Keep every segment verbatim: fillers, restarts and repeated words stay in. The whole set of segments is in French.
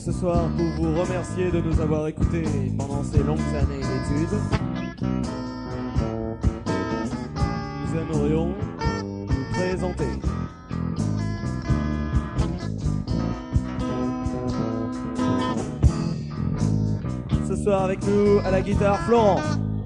ce soir pour vous remercier de nous avoir écoutés pendant ces longues années d'études. Nous aimerions nous présenter. Ce soir avec nous à la guitare Florent.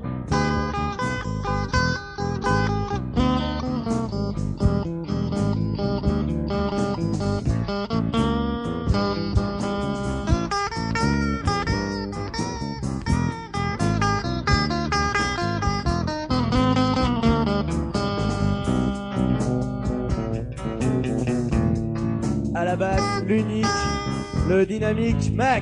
À la basse, l'unique, le dynamique Mac.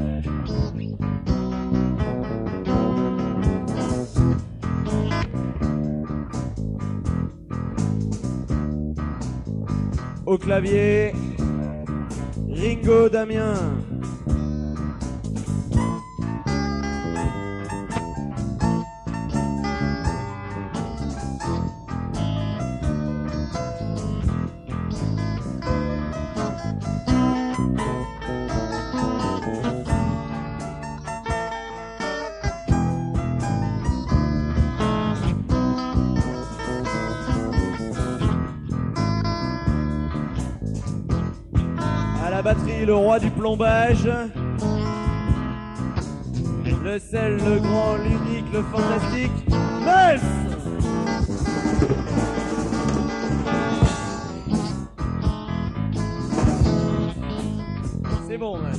Au clavier, Ringo Damien. À la batterie, le roi du plombage. Le seul, le grand, l'unique, le fantastique, Mels. C'est bon, Mels.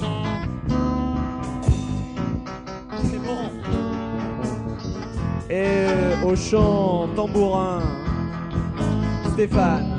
C'est bon. Et au chant tambourin, Stéphane.